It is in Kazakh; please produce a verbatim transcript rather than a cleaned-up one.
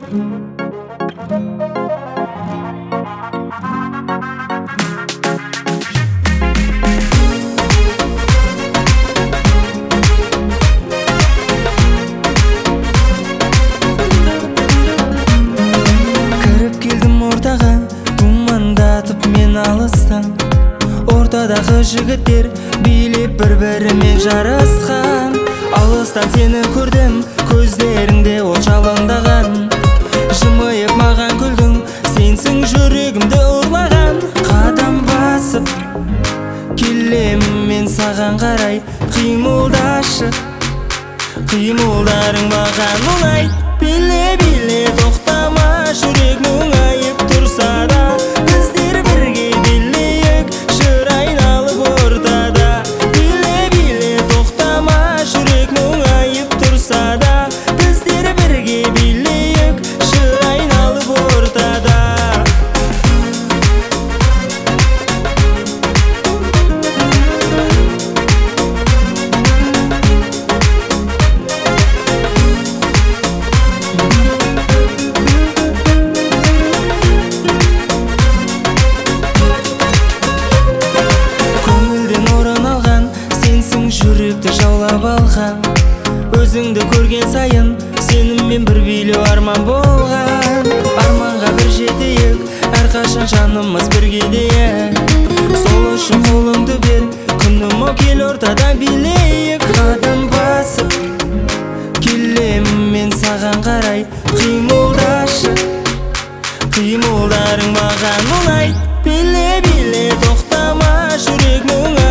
Кіріп келдім ортаға, думандатып мен алыстан. Ортадағы жігіттер билеп бір-бірімен жарысқан. Алыстан сені көрдім, көздеріңде от жалындаған. Жымиып маған күлдің, сенсің жүрегімді ұрлаған. Қадам басып келем мен саған қарай, қимылдашы, қимылдарың маған ұнай. Биле-биле тоқтама, жүрек мұңайып тұрса да, біздер бірге билейік, жыр айналып ортада. Биле-биле тоқтама, жүрек мұңайып тұрса да, біздер бірге билейік, жыр айналып ортада. Жүректі жаулап алған, өзіңді көрген сайын сеніммен бір билеу арман болған. Арманға бір жетейік, әрқашан жанымыз бірге дейік. Сол үшін қолыңды бер, күнім о кел ортада билейік. Қадам басып келем мен саған қарай, қимылдашы, қимылдарың маған ұнай. Биле-биле тоқтама, жүрек мұңай.